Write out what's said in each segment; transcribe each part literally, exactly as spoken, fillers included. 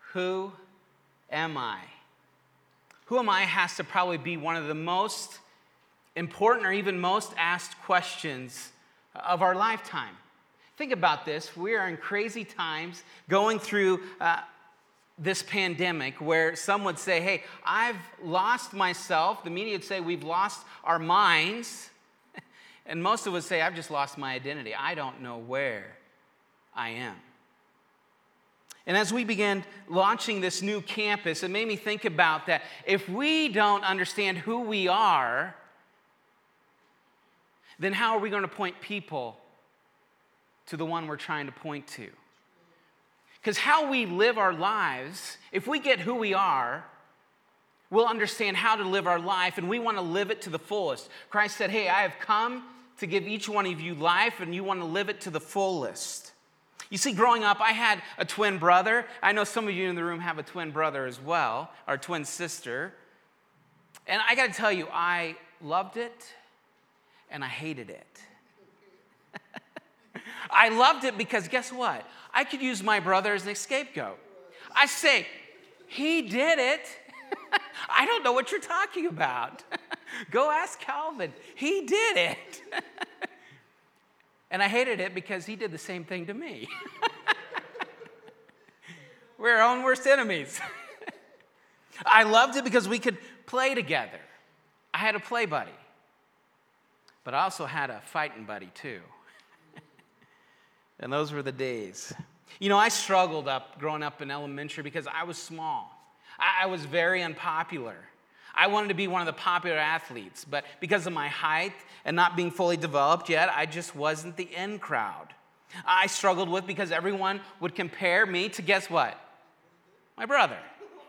Who am I? Who am I has to probably be one of the most important or even most asked questions of our lifetime. Think about this. We are in crazy times going through uh, this pandemic where some would say, hey, I've lost myself. The media would say we've lost our minds. And most of us say, I've just lost my identity. I don't know where I am. And as we began launching this new campus, it made me think about that. If we don't understand who we are, then how are we going to point people to the one we're trying to point to? Because how we live our lives, if we get who we are, we'll understand how to live our life, and we want to live it to the fullest. Christ said, hey, I have come to give each one of you life, and you want to live it to the fullest. You see, growing up, I had a twin brother. I know some of you in the room have a twin brother as well, or twin sister. And I got to tell you, I loved it, and I hated it. I loved it because guess what? I could use my brother as an scapegoat. I say, he did it. I don't know what you're talking about. Go ask Calvin. He did it. And I hated it because he did the same thing to me. We're our own worst enemies. I loved it because we could play together. I had a play buddy. But I also had a fighting buddy too. And those were the days. You know, I struggled up growing up in elementary because I was small. I, I was very unpopular. I wanted to be one of the popular athletes, but because of my height and not being fully developed yet, I just wasn't the in crowd. I struggled with because everyone would compare me to, guess what? My brother.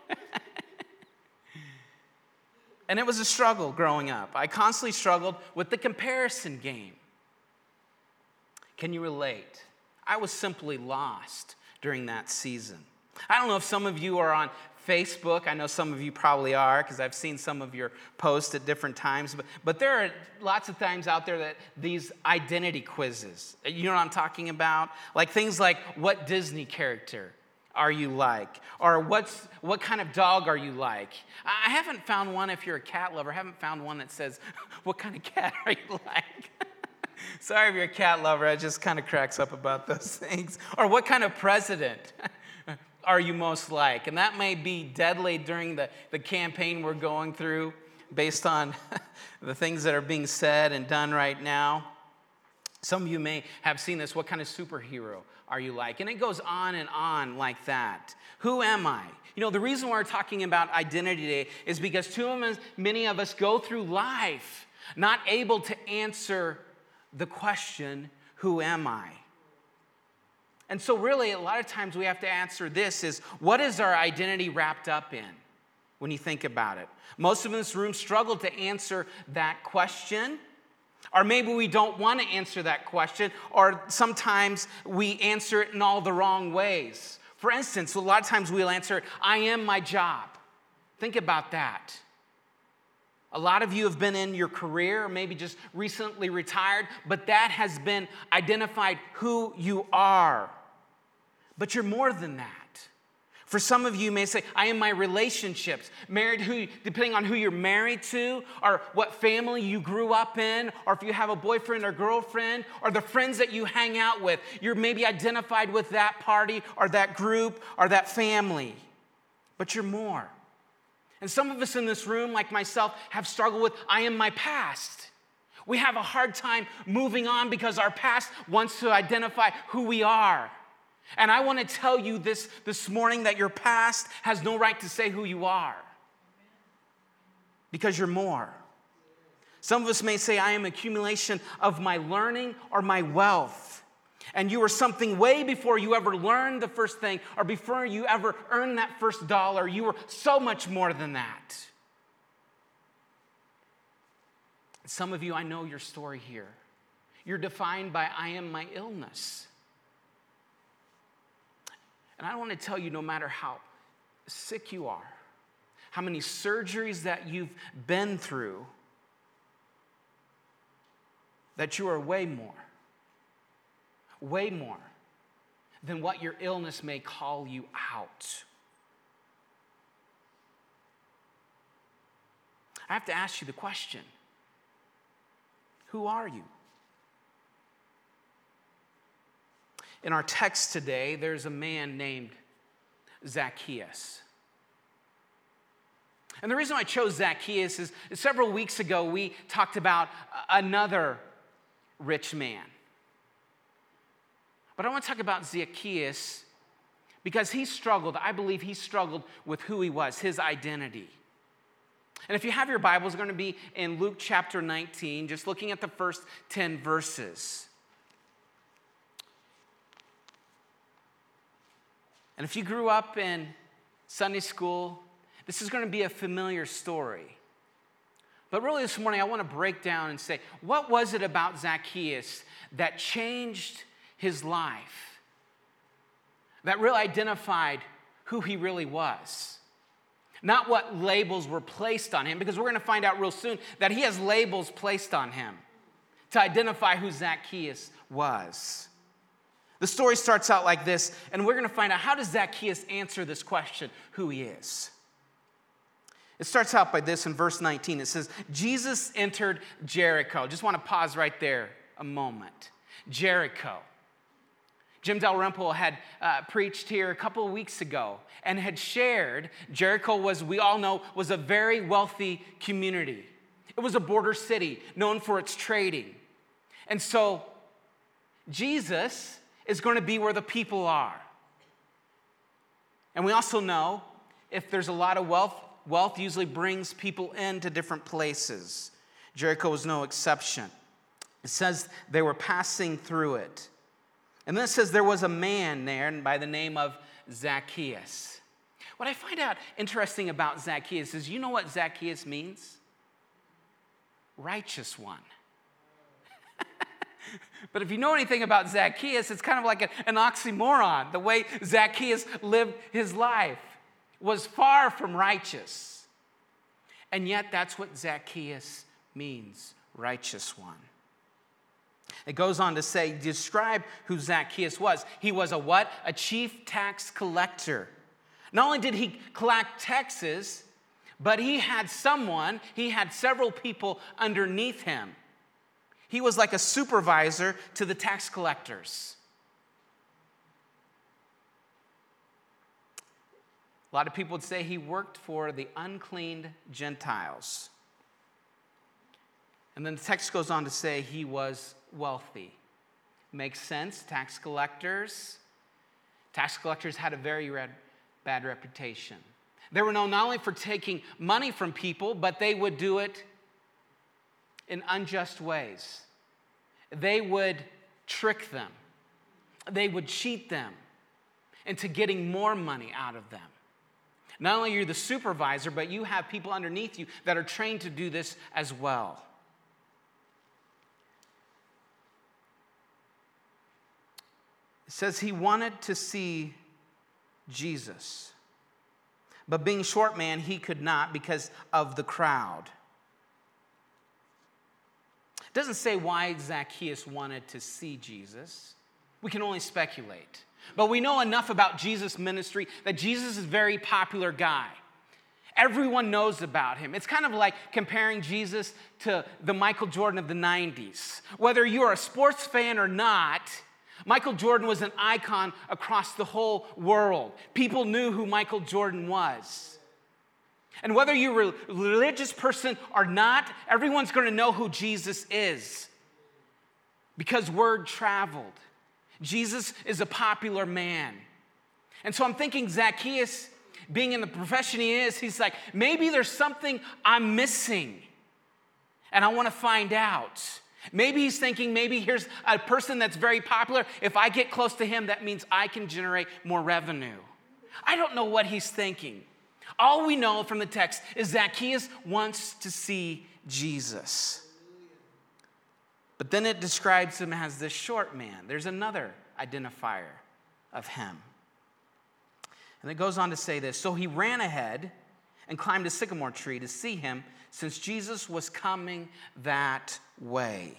And it was a struggle growing up. I constantly struggled with the comparison game. Can you relate? I was simply lost during that season. I don't know if some of you are on Facebook. I know some of you probably are because I've seen some of your posts at different times. But, but there are lots of times out there that these identity quizzes. You know what I'm talking about? Like things like, what Disney character are you like? Or what's what kind of dog are you like? I haven't found one, if you're a cat lover, I haven't found one that says, what kind of cat are you like? Sorry if you're a cat lover, it just kind of cracks up about those things. Or what kind of president are you most like? And that may be deadly during the, the campaign we're going through based on the things that are being said and done right now. Some of you may have seen this. What kind of superhero are you like? And it goes on and on like that. Who am I? You know, the reason why we're talking about identity today is because too many of us go through life not able to answer the question, who am I? And so really, a lot of times we have to answer this is, what is our identity wrapped up in when you think about it? Most of us in this room struggle to answer that question. Or maybe we don't want to answer that question, or sometimes we answer it in all the wrong ways. For instance, a lot of times we'll answer it, I am my job. Think about that. A lot of you have been in your career, or maybe just recently retired, but that has been identified who you are. But you're more than that. For some of you, you may say, I am my relationships. Married, who, depending on who you're married to, or what family you grew up in, or if you have a boyfriend or girlfriend, or the friends that you hang out with. You're maybe identified with that party, or that group, or that family. But you're more. And some of us in this room, like myself, have struggled with, I am my past. We have a hard time moving on because our past wants to identify who we are. And I want to tell you this this morning that your past has no right to say who you are. Because you're more. Some of us may say, I am accumulation of my learning or my wealth. And you are something way before you ever learned the first thing or before you ever earned that first dollar. You were so much more than that. Some of you, I know your story here. You're defined by, I am my illness. And I want to tell you, no matter how sick you are, how many surgeries that you've been through, that you are way more, way more than what your illness may call you out. I have to ask you the question, who are you? In our text today, there's a man named Zacchaeus. And the reason I chose Zacchaeus is, is several weeks ago we talked about another rich man. But I want to talk about Zacchaeus because he struggled, I believe he struggled with who he was, his identity. And if you have your Bibles, it's going to be in Luke chapter nineteen, just looking at the first ten verses. And if you grew up in Sunday school, this is going to be a familiar story. But really this morning, I want to break down and say, what was it about Zacchaeus that changed his life? That really identified who he really was? Not what labels were placed on him, because we're going to find out real soon that he has labels placed on him to identify who Zacchaeus was. The story starts out like this, and we're going to find out, how does Zacchaeus answer this question, who he is? It starts out by this in verse nineteen. It says, Jesus entered Jericho. Just want to pause right there a moment. Jericho. Jim Dalrymple had uh, preached here a couple of weeks ago and had shared Jericho was, we all know, was a very wealthy community. It was a border city known for its trading. And so Jesus is going to be where the people are. And we also know if there's a lot of wealth, wealth usually brings people into different places. Jericho was no exception. It says they were passing through it. And then it says there was a man there by the name of Zacchaeus. What I find out interesting about Zacchaeus is, you know what Zacchaeus means? Righteous one. But if you know anything about Zacchaeus, it's kind of like an oxymoron. The way Zacchaeus lived his life was far from righteous. And yet that's what Zacchaeus means, righteous one. It goes on to say, describe who Zacchaeus was. He was a what? A chief tax collector. Not only did he collect taxes, but he had someone, he had several people underneath him. He was like a supervisor to the tax collectors. A lot of people would say he worked for the unclean Gentiles. And then the text goes on to say he was wealthy. Makes sense. Tax collectors. Tax collectors had a very red, bad reputation. They were known not only for taking money from people, but they would do it in unjust ways. They would trick them. They would cheat them into getting more money out of them. Not only are you the supervisor, but you have people underneath you that are trained to do this as well. It says he wanted to see Jesus. But being short man, he could not because of the crowd. It doesn't say why Zacchaeus wanted to see Jesus. We can only speculate. But we know enough about Jesus' ministry that Jesus is a very popular guy. Everyone knows about him. It's kind of like comparing Jesus to the Michael Jordan of the nineties. Whether you're a sports fan or not, Michael Jordan was an icon across the whole world. People knew who Michael Jordan was. And whether you're a religious person or not, everyone's going to know who Jesus is because word traveled. Jesus is a popular man. And so I'm thinking Zacchaeus, being in the profession he is, he's like, maybe there's something I'm missing and I want to find out. Maybe he's thinking, maybe here's a person that's very popular. If I get close to him, that means I can generate more revenue. I don't know what he's thinking. All we know from the text is Zacchaeus wants to see Jesus. But then it describes him as this short man. There's another identifier of him. And it goes on to say this. So he ran ahead and climbed a sycamore tree to see him, since Jesus was coming that way.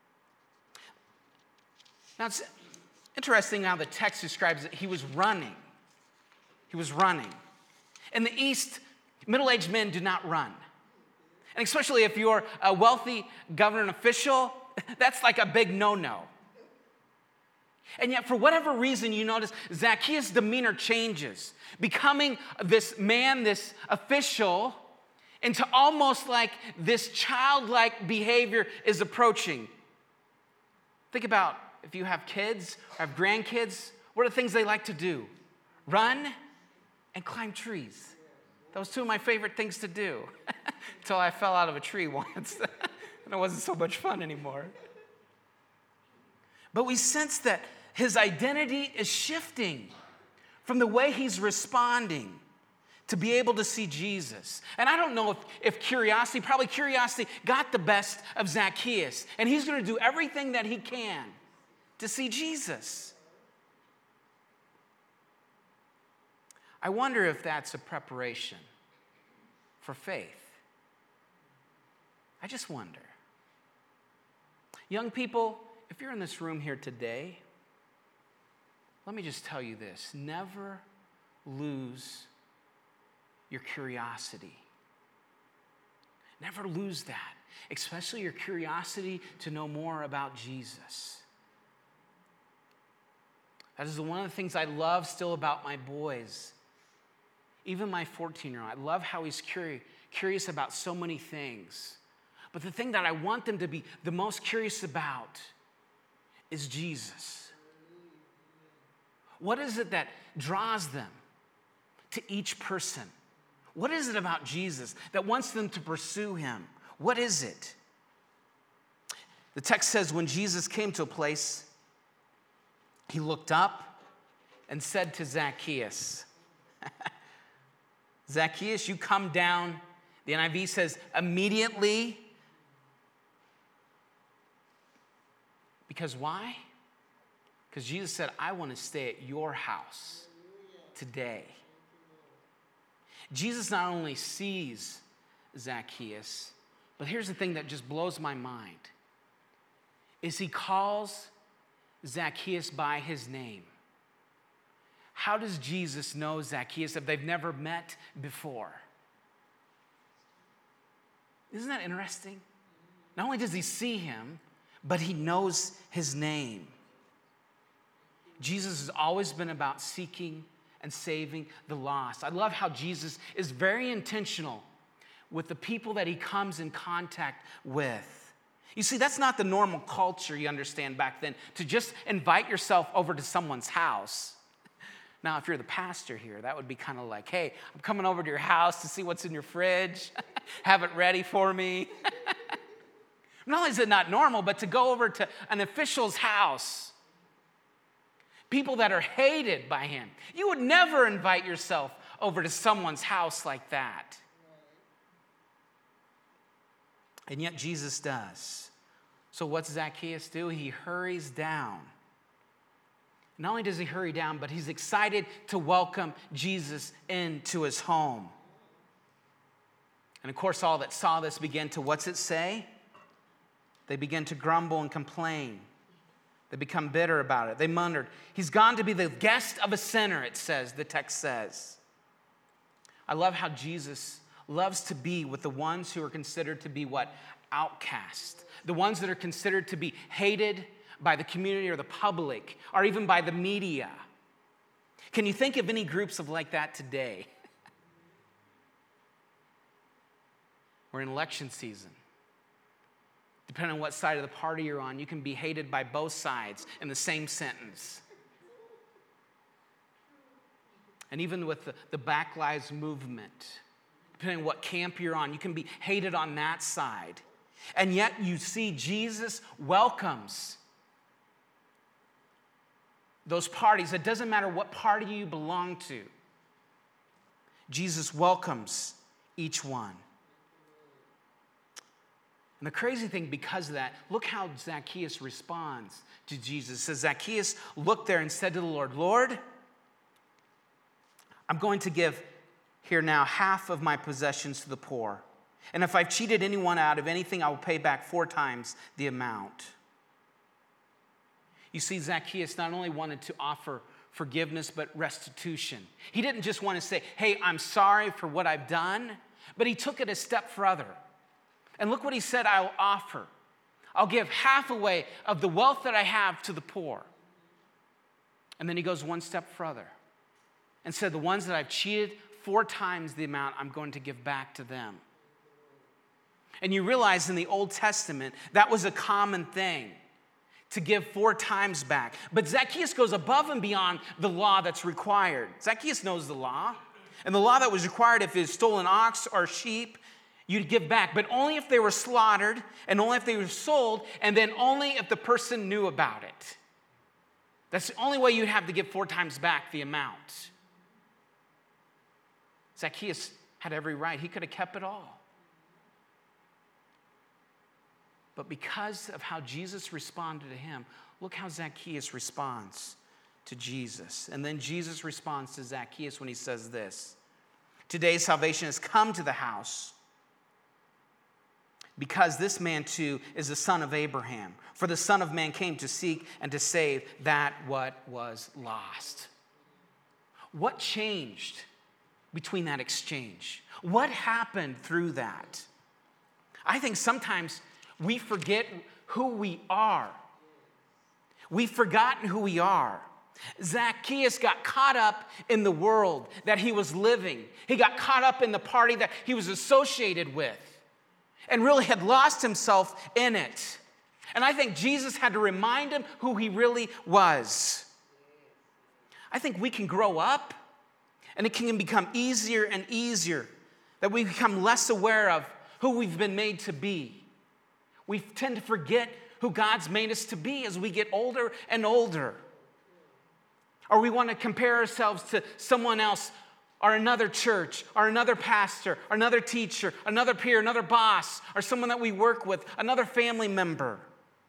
Now it's interesting how the text describes it. He was running. He was running. In the East, middle-aged men do not run. And especially if you're a wealthy government official, that's like a big no-no. And yet, for whatever reason, you notice Zacchaeus' demeanor changes, becoming this man, this official, into almost like this childlike behavior is approaching. Think about if you have kids or have grandkids, what are the things they like to do? Run and climb trees. That was two of my favorite things to do until I fell out of a tree once. And it wasn't so much fun anymore. But we sense that his identity is shifting from the way he's responding to be able to see Jesus. And I don't know if, if curiosity, probably curiosity got the best of Zacchaeus. And he's going to do everything that he can to see Jesus. I wonder if that's a preparation for faith. I just wonder. Young people, if you're in this room here today, let me just tell you this. Never lose your curiosity. Never lose that, especially your curiosity to know more about Jesus. That is one of the things I love still about my boys. Even my fourteen-year-old, I love how he's curious, curious about so many things. But the thing that I want them to be the most curious about is Jesus. What is it that draws them to each person? What is it about Jesus that wants them to pursue him? What is it? The text says when Jesus came to a place, he looked up and said to Zacchaeus, Zacchaeus, you come down. The N I V says immediately. Because why? Because Jesus said, I want to stay at your house today. Jesus not only sees Zacchaeus, but here's the thing that just blows my mind, is he calls Zacchaeus by his name. How does Jesus know Zacchaeus if they've never met before? Isn't that interesting? Not only does he see him, but he knows his name. Jesus has always been about seeking and saving the lost. I love how Jesus is very intentional with the people that he comes in contact with. You see, that's not the normal culture, you understand, back then, to just invite yourself over to someone's house. Now, if you're the pastor here, that would be kind of like, hey, I'm coming over to your house to see what's in your fridge. Have it ready for me. Not only is it not normal, but to go over to an official's house, people that are hated by him. You would never invite yourself over to someone's house like that. And yet Jesus does. So what's Zacchaeus do? He hurries down. Not only does he hurry down, but he's excited to welcome Jesus into his home. And of course, all that saw this began to, what's it say? They began to grumble and complain. They become bitter about it. They murmured. He's gone to be the guest of a sinner, it says, the text says. I love how Jesus loves to be with the ones who are considered to be what? Outcast. The ones that are considered to be hated by the community or the public, or even by the media. Can you think of any groups of like that today? We're in election season. Depending on what side of the party you're on, you can be hated by both sides in the same sentence. And even with the, the Black Lives Movement, depending on what camp you're on, you can be hated on that side. And yet you see Jesus welcomes those parties. It doesn't matter what party you belong to. Jesus welcomes each one. And the crazy thing, because of that, look how Zacchaeus responds to Jesus. It says, Zacchaeus looked there and said to the Lord, Lord, I'm going to give here now half of my possessions to the poor. And if I've cheated anyone out of anything, I will pay back four times the amount. You see, Zacchaeus not only wanted to offer forgiveness, but restitution. He didn't just want to say, hey, I'm sorry for what I've done, but he took it a step further. And look what he said, I'll offer. I'll give half away of the wealth that I have to the poor. And then he goes one step further and said, the ones that I've cheated, four times the amount I'm going to give back to them. And you realize in the Old Testament, that was a common thing, to give four times back. But Zacchaeus goes above and beyond the law that's required. Zacchaeus knows the law. And the law that was required, if it stole an ox or sheep, you'd give back, but only if they were slaughtered, and only if they were sold, and then only if the person knew about it. That's the only way you'd have to give four times back the amount. Zacchaeus had every right. He could have kept it all. But because of how Jesus responded to him, look how Zacchaeus responds to Jesus. And then Jesus responds to Zacchaeus when he says this, today salvation has come to the house, because this man too is the son of Abraham. For the Son of Man came to seek and to save that what was lost. What changed between that exchange? What happened through that? I think sometimes we forget who we are. We've forgotten who we are. Zacchaeus got caught up in the world that he was living. He got caught up in the party that he was associated with, and really had lost himself in it. And I think Jesus had to remind him who he really was. I think we can grow up, and it can become easier and easier that we become less aware of who we've been made to be. We tend to forget who God's made us to be as we get older and older. Or we want to compare ourselves to someone else, or another church, or another pastor, or another teacher, another peer, another boss, or someone that we work with, another family member.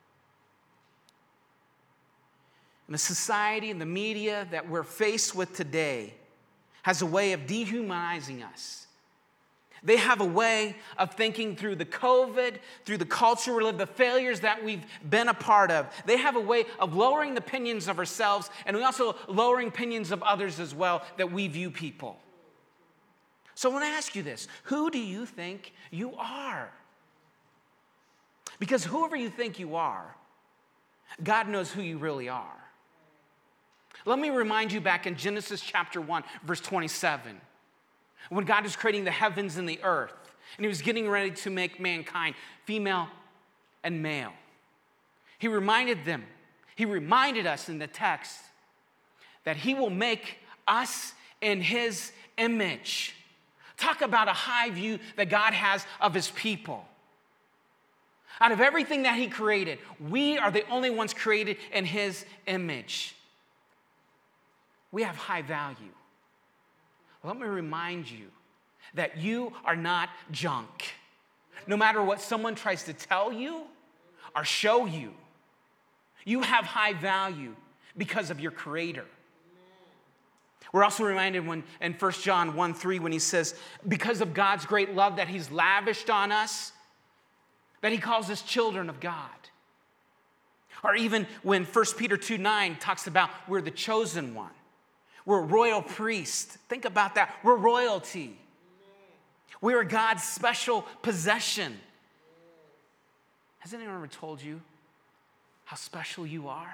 And the society and the media that we're faced with today has a way of dehumanizing us. They have a way of thinking through the COVID, through the culture we live, the failures that we've been a part of. They have a way of lowering the opinions of ourselves, and we also lowering opinions of others as well, that we view people. So I want to ask you this. Who do you think you are? Because whoever you think you are, God knows who you really are. Let me remind you back in Genesis chapter one, verse twenty-seven. When God was creating the heavens and the earth, and he was getting ready to make mankind female and male. He reminded them, he reminded us in the text that he will make us in his image. Talk about a high view that God has of his people. Out of everything that he created, we are the only ones created in his image. We have high value. Let me remind you that you are not junk. No matter what someone tries to tell you or show you, you have high value because of your Creator. We're also reminded when in First John one three when he says, because of God's great love that he's lavished on us, that he calls us children of God. Or even when First Peter two nine talks about we're the chosen one. We're a royal priest. Think about that. We're royalty. We are God's special possession. Has anyone ever told you how special you are?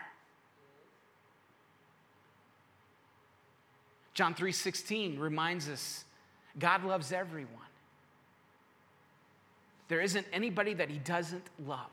John three sixteen reminds us God loves everyone. There isn't anybody that he doesn't love.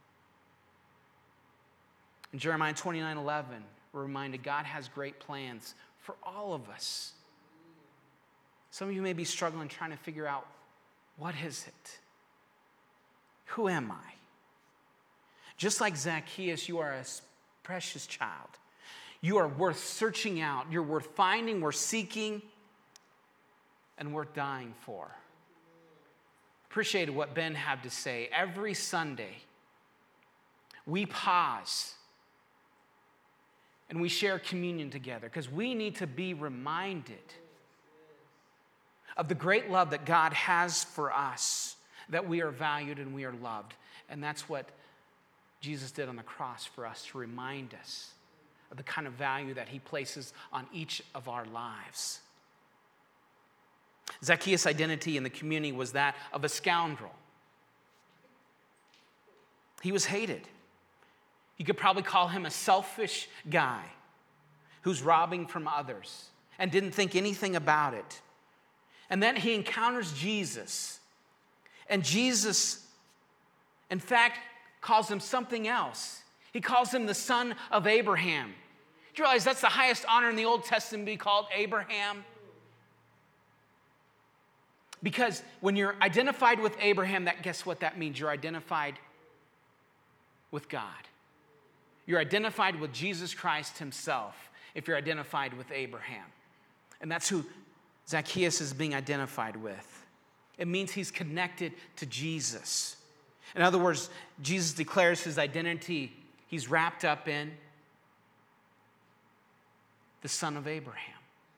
In Jeremiah twenty-nine eleven, we're reminded God has great plans for all of us. Some of you may be struggling trying to figure out, what is it? Who am I? Just like Zacchaeus, you are a precious child. You are worth searching out. You're worth finding, worth seeking, and worth dying for. Appreciated what Ben had to say. Every Sunday, we pause and we share communion together because we need to be reminded of the great love that God has for us, that we are valued and we are loved. And that's what Jesus did on the cross for us, to remind us of the kind of value that he places on each of our lives. Zacchaeus' identity in the community was that of a scoundrel. He was hated. You could probably call him a selfish guy who's robbing from others and didn't think anything about it. And then he encounters Jesus. And Jesus, in fact, calls him something else. He calls him the son of Abraham. Do you realize that's the highest honor in the Old Testament, to be called Abraham? Because when you're identified with Abraham, that guess what that means? You're identified with God. You're identified with Jesus Christ himself if you're identified with Abraham. And that's who Zacchaeus is being identified with. It means he's connected to Jesus. In other words, Jesus declares his identity. He's wrapped up in the son of Abraham.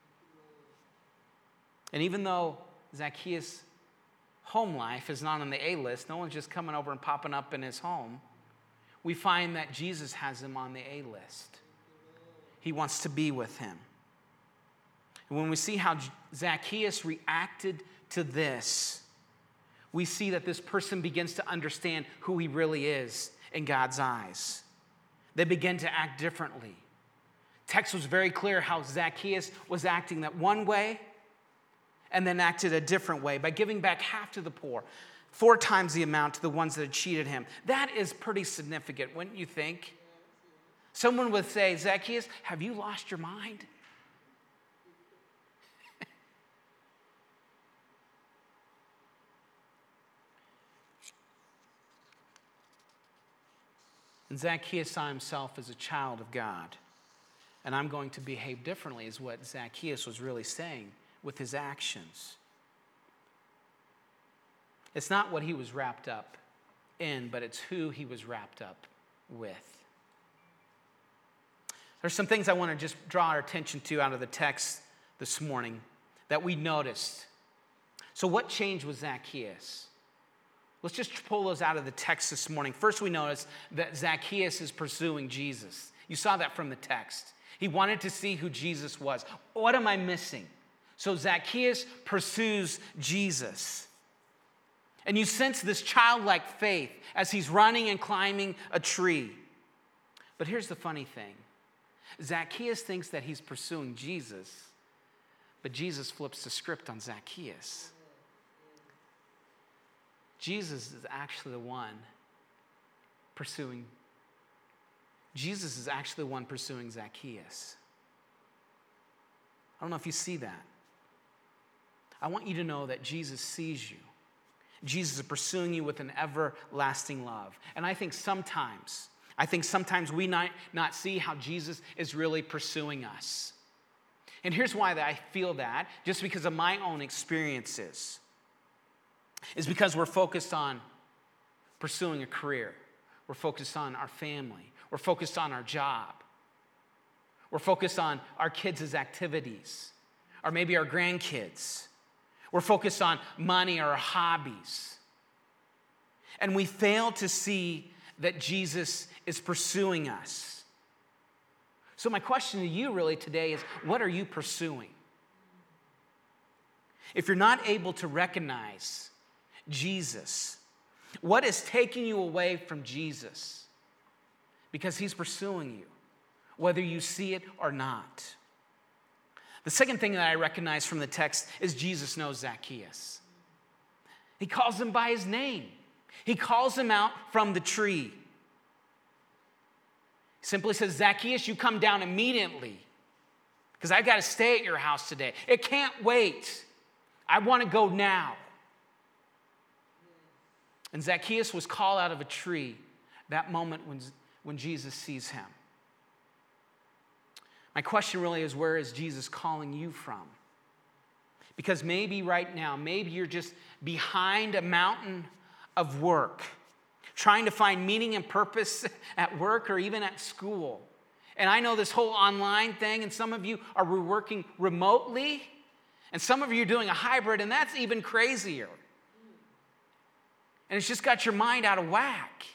And even though Zacchaeus' home life is not on the A list, no one's just coming over and popping up in his home, we find that Jesus has him on the A list. He wants to be with him. And when we see how Zacchaeus reacted to this, we see that this person begins to understand who he really is in God's eyes. They begin to act differently. Text was very clear how Zacchaeus was acting that one way and then acted a different way by giving back half to the poor, four times the amount to the ones that had cheated him. That is pretty significant, wouldn't you think? Someone would say, Zacchaeus, have you lost your mind? And Zacchaeus saw himself as a child of God. And I'm going to behave differently, is what Zacchaeus was really saying with his actions. It's not what he was wrapped up in, but it's who he was wrapped up with. There's some things I want to just draw our attention to out of the text this morning that we noticed. So what changed with Zacchaeus? Let's just pull those out of the text this morning. First, we notice that Zacchaeus is pursuing Jesus. You saw that from the text. He wanted to see who Jesus was. What am I missing? So Zacchaeus pursues Jesus. And you sense this childlike faith as he's running and climbing a tree. But here's the funny thing. Zacchaeus thinks that he's pursuing Jesus, but Jesus flips the script on Zacchaeus. Jesus is actually the one pursuing. Jesus is actually the one pursuing Zacchaeus. I don't know if you see that. I want you to know that Jesus sees you. Jesus is pursuing you with an everlasting love. And I think sometimes, I think sometimes we might not see how Jesus is really pursuing us. And here's why that I feel that, just because of my own experiences, is because we're focused on pursuing a career. We're focused on our family. We're focused on our job. We're focused on our kids' activities, or maybe our grandkids. We're focused on money or hobbies. And we fail to see that Jesus is pursuing us. So my question to you really today is, what are you pursuing? If you're not able to recognize Jesus, what is taking you away from Jesus? Because he's pursuing you, whether you see it or not. The second thing that I recognize from the text is Jesus knows Zacchaeus. He calls him by his name. He calls him out from the tree. He simply says, Zacchaeus, you come down immediately because I've got to stay at your house today. It can't wait. I want to go now. And Zacchaeus was called out of a tree that moment when, when Jesus sees him. My question really is, where is Jesus calling you from? Because maybe right now, maybe you're just behind a mountain of work, trying to find meaning and purpose at work or even at school. And I know this whole online thing, and some of you are working remotely, and some of you are doing a hybrid, and that's even crazier. And it's just got your mind out of whack.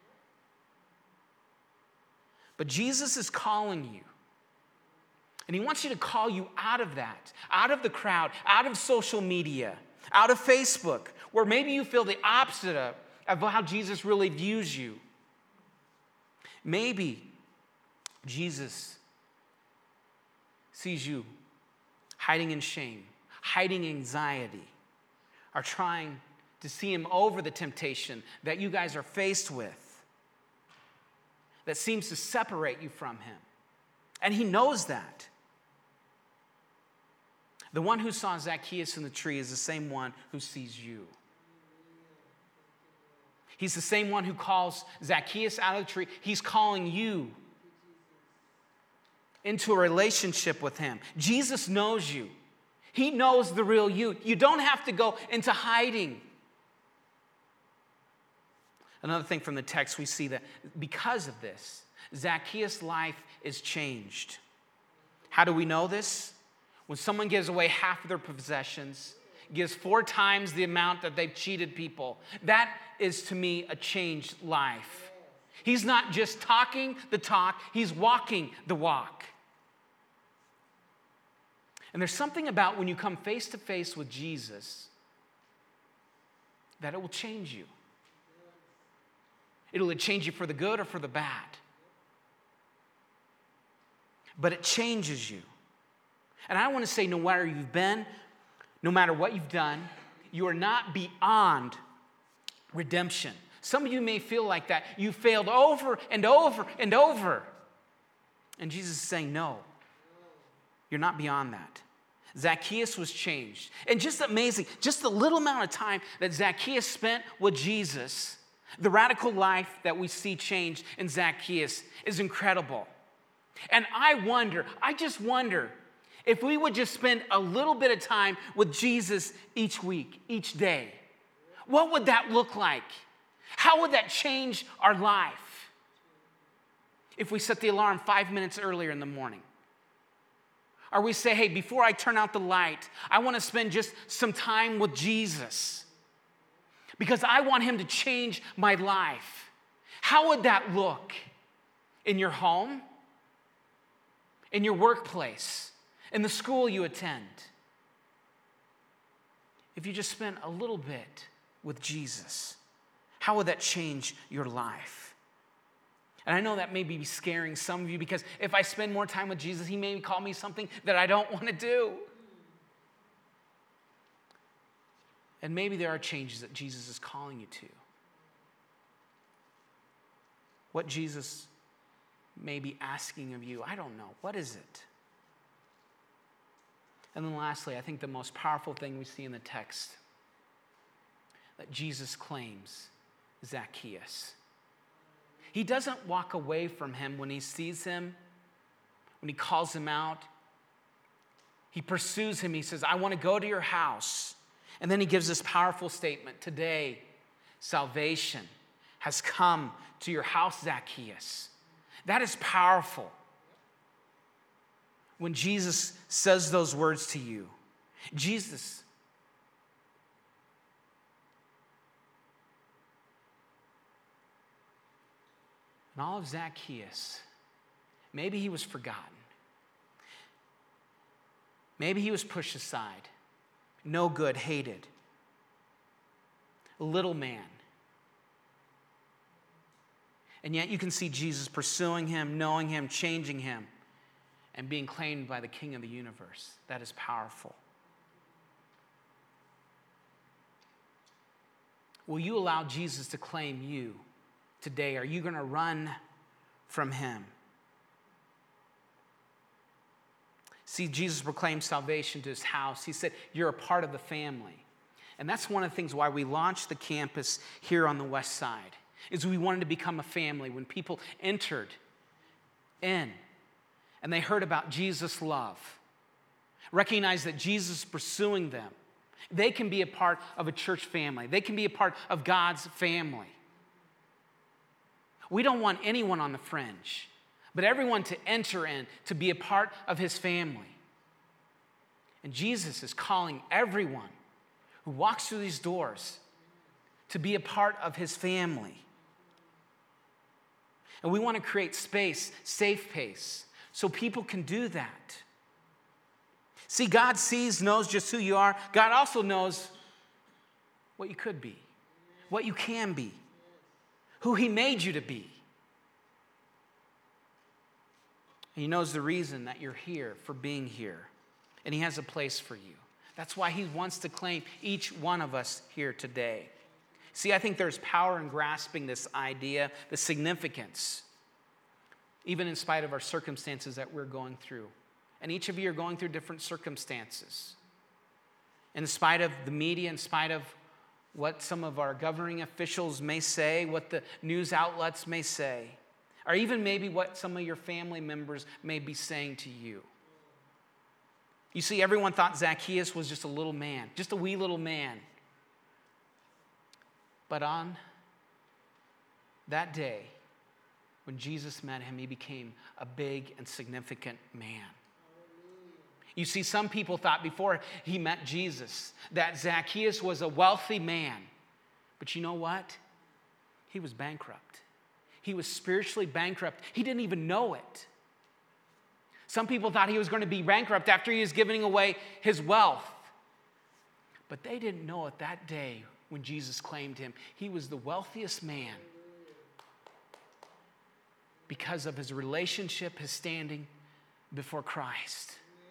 But Jesus is calling you. And he wants you to call you out of that, out of the crowd, out of social media, out of Facebook, where maybe you feel the opposite of, of how Jesus really views you. Maybe Jesus sees you hiding in shame, hiding anxiety, or trying to see him over the temptation that you guys are faced with that seems to separate you from him. And he knows that. The one who saw Zacchaeus in the tree is the same one who sees you. He's the same one who calls Zacchaeus out of the tree. He's calling you into a relationship with him. Jesus knows you. He knows the real you. You don't have to go into hiding. Another thing from the text, we see that because of this, Zacchaeus' life is changed. How do we know this? When someone gives away half of their possessions, gives four times the amount that they've cheated people, that is to me a changed life. He's not just talking the talk, he's walking the walk. And there's something about when you come face to face with Jesus that it will change you. It'll change you for the good or for the bad. But it changes you. And I want to say, no matter you've been, no matter what you've done, you are not beyond redemption. Some of you may feel like that. You failed over and over and over. And Jesus is saying, no, you're not beyond that. Zacchaeus was changed. And just amazing, just the little amount of time that Zacchaeus spent with Jesus, the radical life that we see changed in Zacchaeus is incredible. And I wonder, I just wonder, if we would just spend a little bit of time with Jesus each week, each day, what would that look like? How would that change our life? If we set the alarm five minutes earlier in the morning. Or we say, hey, before I turn out the light, I want to spend just some time with Jesus because I want him to change my life. How would that look in your home, in your workplace, in the school you attend? If you just spend a little bit with Jesus, how would that change your life? And I know that may be scaring some of you because if I spend more time with Jesus, he may call me something that I don't want to do. And maybe there are changes that Jesus is calling you to. What Jesus may be asking of you, I don't know. What is it? And then lastly, I think the most powerful thing we see in the text that Jesus claims Zacchaeus. He doesn't walk away from him when he sees him, when he calls him out. He pursues him. He says, I want to go to your house. And then he gives this powerful statement. Today, salvation has come to your house, Zacchaeus. That is powerful. When Jesus says those words to you, Jesus and all of Zacchaeus, maybe he was forgotten. Maybe he was pushed aside. No good, hated. A little man. And yet you can see Jesus pursuing him, knowing him, changing him, and being claimed by the King of the universe. That is powerful. Will you allow Jesus to claim you today? Are you going to run from him? See, Jesus proclaimed salvation to his house. He said, you're a part of the family. And that's one of the things why we launched the campus here on the west side, is we wanted to become a family. When people entered in and they heard about Jesus' love, recognize that Jesus is pursuing them, they can be a part of a church family. They can be a part of God's family. We don't want anyone on the fringe, but everyone to enter in, to be a part of his family. And Jesus is calling everyone who walks through these doors to be a part of his family. And we want to create space, safe space, so people can do that. See, God sees, knows just who you are. God also knows what you could be, what you can be, who he made you to be. He knows the reason that you're here for being here. And he has a place for you. That's why he wants to claim each one of us here today. See, I think there's power in grasping this idea, the significance, even in spite of our circumstances that we're going through. And each of you are going through different circumstances. In spite of the media, in spite of what some of our governing officials may say, what the news outlets may say, or even maybe what some of your family members may be saying to you. You see, everyone thought Zacchaeus was just a little man, just a wee little man. But on that day, when Jesus met him, he became a big and significant man. You see, some people thought before he met Jesus that Zacchaeus was a wealthy man. But you know what? He was bankrupt. He was spiritually bankrupt. He didn't even know it. Some people thought he was going to be bankrupt after he was giving away his wealth. But they didn't know it that day when Jesus claimed him. He was the wealthiest man because of his relationship, his standing before Christ.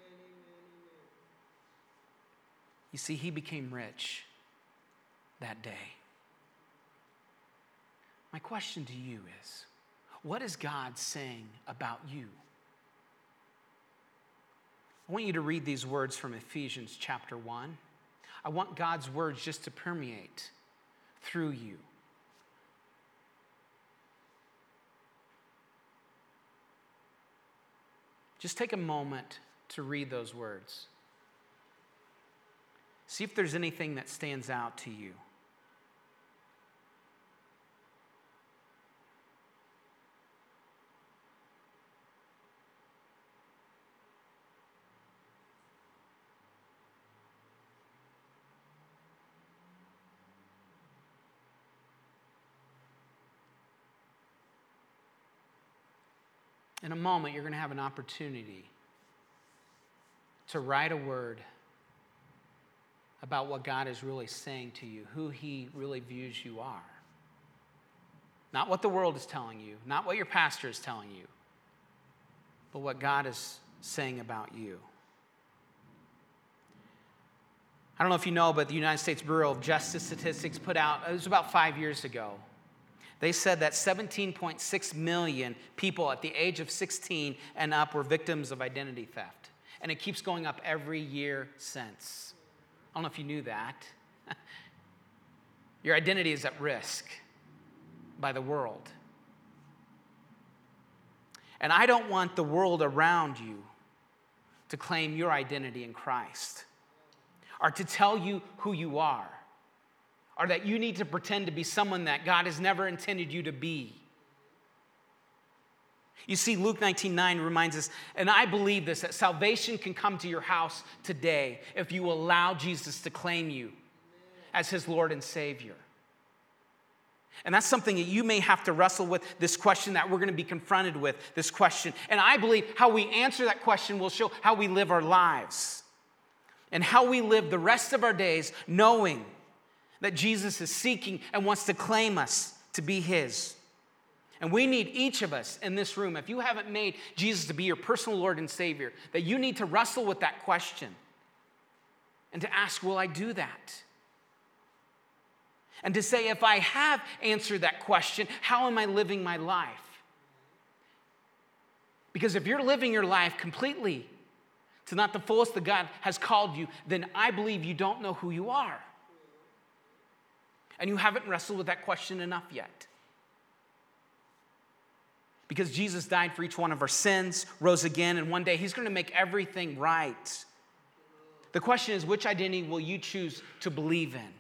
You see, he became rich that day. My question to you is, what is God saying about you? I want you to read these words from Ephesians chapter one. I want God's words just to permeate through you. Just take a moment to read those words. See if there's anything that stands out to you. In a moment, you're going to have an opportunity to write a word about what God is really saying to you, who he really views you are. Not what the world is telling you, not what your pastor is telling you, but what God is saying about you. I don't know if you know, but the United States Bureau of Justice Statistics put out, it was about five years ago, they said that seventeen point six million people at the age of sixteen and up were victims of identity theft. And it keeps going up every year since. I don't know if you knew that. Your identity is at risk by the world. And I don't want the world around you to claim your identity in Christ, or to tell you who you are, or that you need to pretend to be someone that God has never intended you to be. You see, Luke nineteen nine reminds us, and I believe this, that salvation can come to your house today if you allow Jesus to claim you as his Lord and Savior. And that's something that you may have to wrestle with, this question that we're going to be confronted with, this question. And I believe how we answer that question will show how we live our lives and how we live the rest of our days knowing that Jesus is seeking and wants to claim us to be his. And we need each of us in this room, if you haven't made Jesus to be your personal Lord and Savior, that you need to wrestle with that question and to ask, will I do that? And to say, if I have answered that question, how am I living my life? Because if you're living your life completely to not the fullest that God has called you, then I believe you don't know who you are. And you haven't wrestled with that question enough yet. Because Jesus died for each one of our sins, rose again, and one day he's going to make everything right. The question is, which identity will you choose to believe in?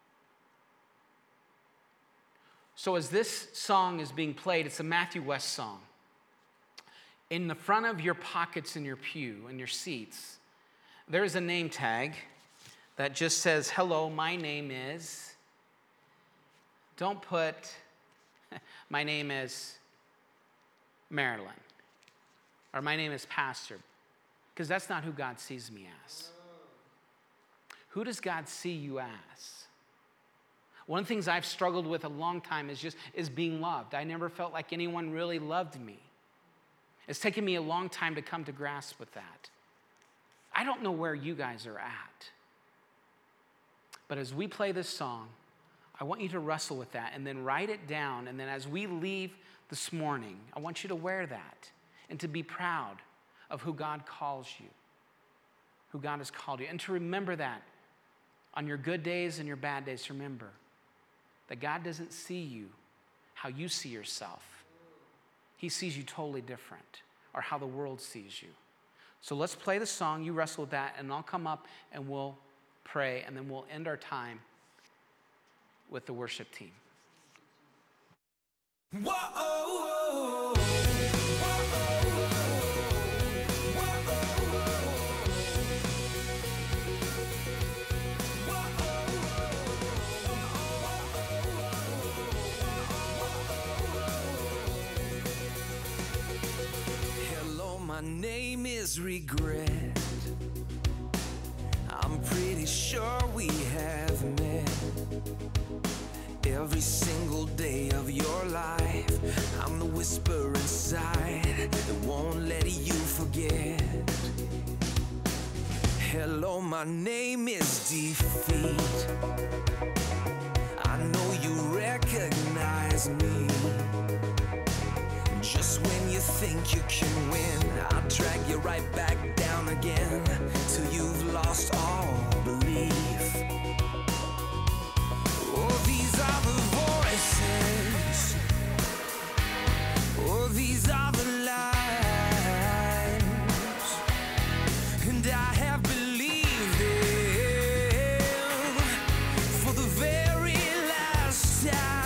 So as this song is being played, it's a Matthew West song. In the front of your pockets in your pew, in your seats, there's a name tag that just says, hello, my name is... Don't put, my name is Marilyn, or my name is Pastor, because that's not who God sees me as. Who does God see you as? One of the things I've struggled with a long time is just is being loved. I never felt like anyone really loved me. It's taken me a long time to come to grasp with that. I don't know where you guys are at. But as we play this song, I want you to wrestle with that and then write it down. And then as we leave this morning, I want you to wear that and to be proud of who God calls you, who God has called you. And to remember that on your good days and your bad days, remember that God doesn't see you how you see yourself. He sees you totally different, or how the world sees you. So let's play the song. You wrestle with that, and I'll come up and we'll pray, and then we'll end our time with the worship team. Whoa, whoa, my name is regret. I'm pretty sure we have met. Every single day of your life, I'm the whisper inside that won't let you forget. Hello, my name is defeat. I know you recognize me. Just when you think you can win, I'll drag you right back down again till you've lost all belief. Oh, these are the voices. Oh, these are the lies. And I have believed them for the very last time.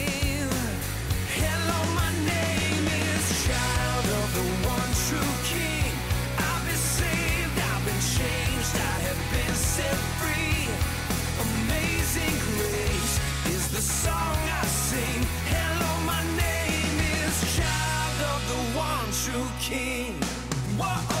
Set free, amazing grace is the song I sing. Hello, my name is child of the one true King. Whoa.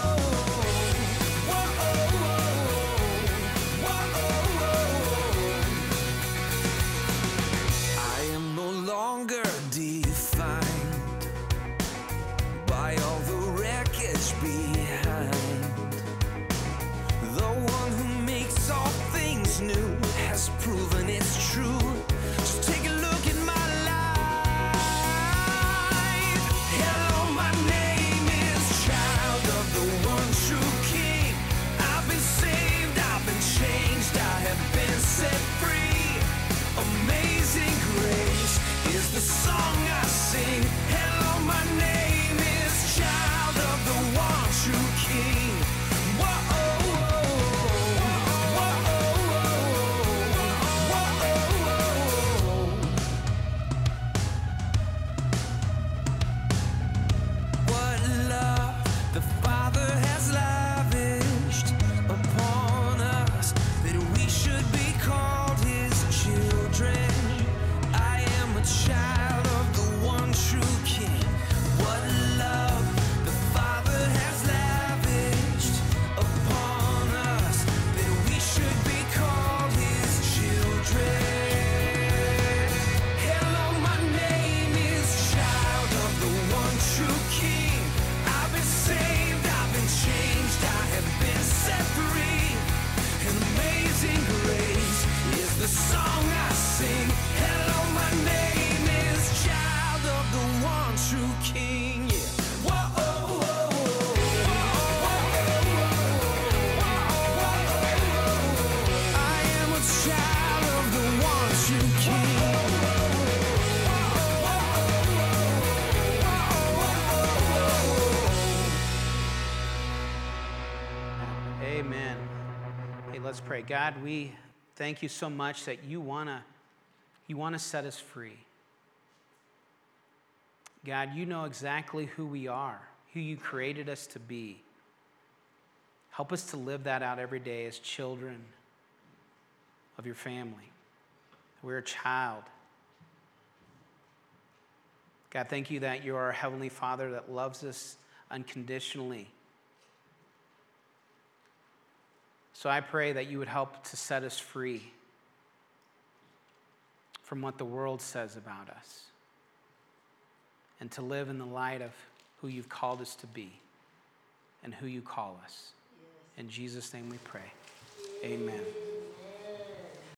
Proven it's true. Just take a look at my life. Hello, my name is child of the one true King. I've been saved, I've been changed, I have been set free. Amazing grace is the song I sing. Hello, my name is child of the one true King. Whoa. Let's pray. God, we thank you so much that you wanna, you wanna set us free. God, you know exactly who we are, who you created us to be. Help us to live that out every day as children of your family. We're a child. God, thank you that you are our Heavenly Father that loves us unconditionally. So I pray that you would help to set us free from what the world says about us and to live in the light of who you've called us to be and who you call us. In Jesus' name we pray. Amen.